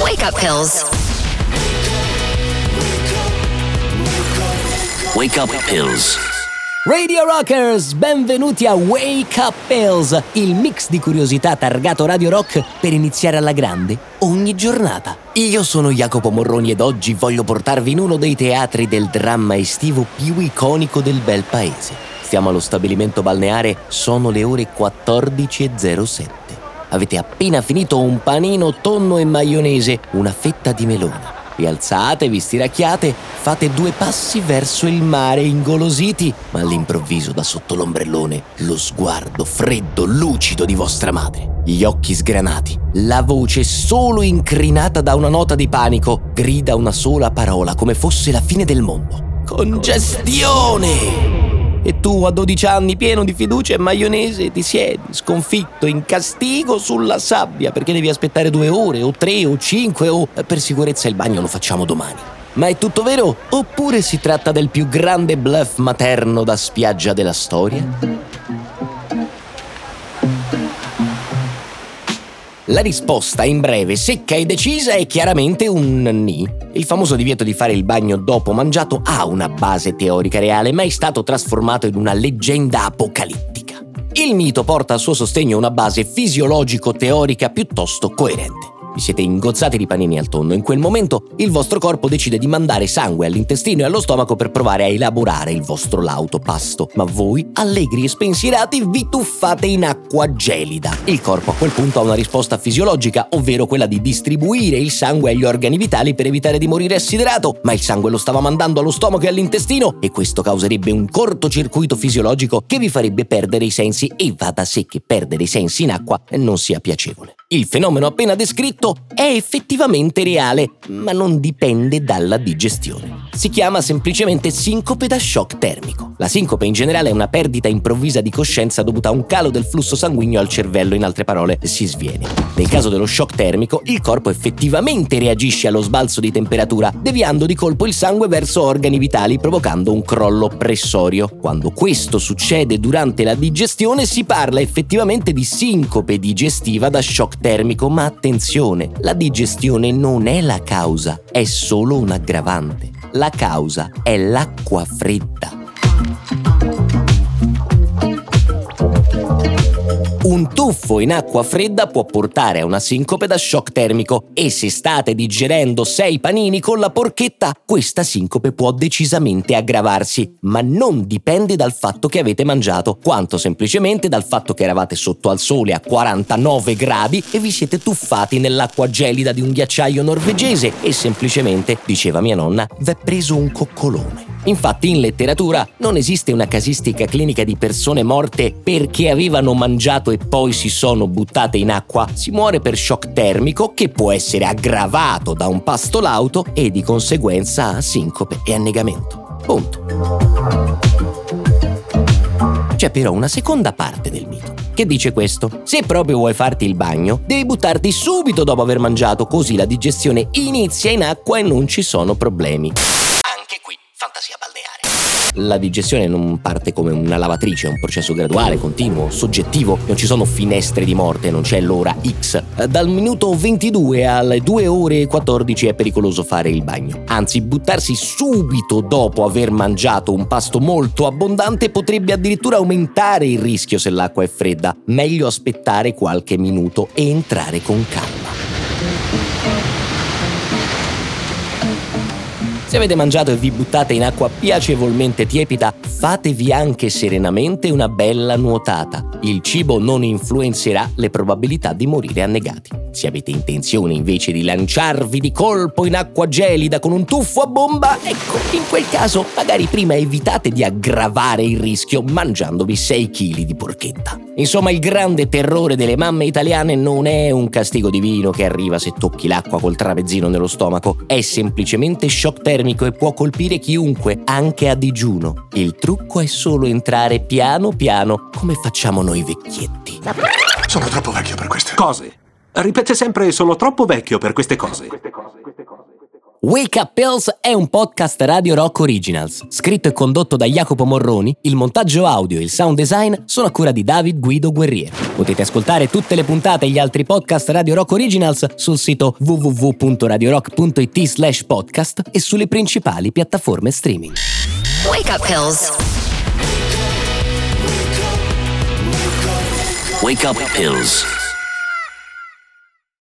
Wake up pills. Wake up pills. Radio Rockers, benvenuti a Wake Up Pills, il mix di curiosità targato Radio Rock per iniziare alla grande ogni giornata. Io sono Jacopo Morroni ed oggi voglio portarvi in uno dei teatri del dramma estivo più iconico del bel paese. Stiamo allo stabilimento balneare, sono le ore 14:07. Avete appena finito un panino, tonno e maionese, una fetta di melone. Vi alzate, vi stiracchiate, fate 2 passi verso il mare ingolositi, ma all'improvviso da sotto l'ombrellone lo sguardo freddo, lucido di vostra madre, gli occhi sgranati, la voce solo incrinata da una nota di panico, grida una sola parola come fosse la fine del mondo: congestione! E tu a 12 anni, pieno di fiducia e maionese, ti siedi sconfitto in castigo sulla sabbia perché devi aspettare 2 ore o 3 o 5 o per sicurezza il bagno lo facciamo domani. Ma è tutto vero? Oppure si tratta del più grande bluff materno da spiaggia della storia? La risposta in breve, secca e decisa è chiaramente un ni. Il famoso divieto di fare il bagno dopo mangiato ha una base teorica reale, ma è stato trasformato in una leggenda apocalittica. Il mito porta al suo sostegno una base fisiologico-teorica piuttosto coerente. Vi siete ingozzati di panini al tonno. In quel momento il vostro corpo decide di mandare sangue all'intestino e allo stomaco per provare a elaborare il vostro lauto pasto. Ma voi, allegri e spensierati, vi tuffate in acqua gelida. Il corpo a quel punto ha una risposta fisiologica, ovvero quella di distribuire il sangue agli organi vitali per evitare di morire assidrato. Ma il sangue lo stava mandando allo stomaco e all'intestino e questo causerebbe un cortocircuito fisiologico che vi farebbe perdere i sensi, e va da sé che perdere i sensi in acqua non sia piacevole. Il fenomeno appena descritto è effettivamente reale, ma non dipende dalla digestione. Si chiama semplicemente sincope da shock termico. La sincope in generale è una perdita improvvisa di coscienza dovuta a un calo del flusso sanguigno al cervello, in altre parole si sviene. Nel caso dello shock termico, il corpo effettivamente reagisce allo sbalzo di temperatura, deviando di colpo il sangue verso organi vitali, provocando un crollo pressorio. Quando questo succede durante la digestione, si parla effettivamente di sincope digestiva da shock termico, ma attenzione, la digestione non è la causa, è solo un aggravante. La causa è l'acqua fredda. Un tuffo in acqua fredda può portare a una sincope da shock termico e se state digerendo 6 panini con la porchetta, questa sincope può decisamente aggravarsi, ma non dipende dal fatto che avete mangiato, quanto semplicemente dal fatto che eravate sotto al sole a 49 gradi e vi siete tuffati nell'acqua gelida di un ghiacciaio norvegese e semplicemente, diceva mia nonna, v'è preso un coccolone. Infatti in letteratura non esiste una casistica clinica di persone morte perché avevano mangiato e poi si sono buttate in acqua. Si muore per shock termico che può essere aggravato da un pasto lauto e di conseguenza a sincope e annegamento. Punto. C'è però una seconda parte del mito che dice questo: se proprio vuoi farti il bagno, devi buttarti subito dopo aver mangiato, così la digestione inizia in acqua e non ci sono problemi. Anche qui fantasia balneare. La digestione non parte come una lavatrice, è un processo graduale, continuo, soggettivo, non ci sono finestre di morte, non c'è l'ora X. Dal minuto 22 alle 2 ore e 14 è pericoloso fare il bagno. Anzi, buttarsi subito dopo aver mangiato un pasto molto abbondante potrebbe addirittura aumentare il rischio se l'acqua è fredda. Meglio aspettare qualche minuto e entrare con calma. Se avete mangiato e vi buttate in acqua piacevolmente tiepida, fatevi anche serenamente una bella nuotata. Il cibo non influenzerà le probabilità di morire annegati. Se avete intenzione invece di lanciarvi di colpo in acqua gelida con un tuffo a bomba, ecco, in quel caso magari prima evitate di aggravare il rischio mangiandovi 6 kg di porchetta. Insomma, il grande terrore delle mamme italiane non è un castigo divino che arriva se tocchi l'acqua col tramezzino nello stomaco, è semplicemente shock termico e può colpire chiunque, anche a digiuno. Il trucco è solo entrare piano piano, come facciamo noi vecchietti. Sono troppo vecchio per queste Cose. Ripete sempre: sono troppo vecchio per queste cose. Wake Up Pills è un podcast Radio Rock Originals, scritto e condotto da Jacopo Morroni, il montaggio audio e il sound design sono a cura di David Guido Guerriero. Potete ascoltare tutte le puntate e gli altri podcast Radio Rock Originals sul sito www.radiorock.it/podcast e sulle principali piattaforme streaming. Wake Up Pills. Wake Up Pills.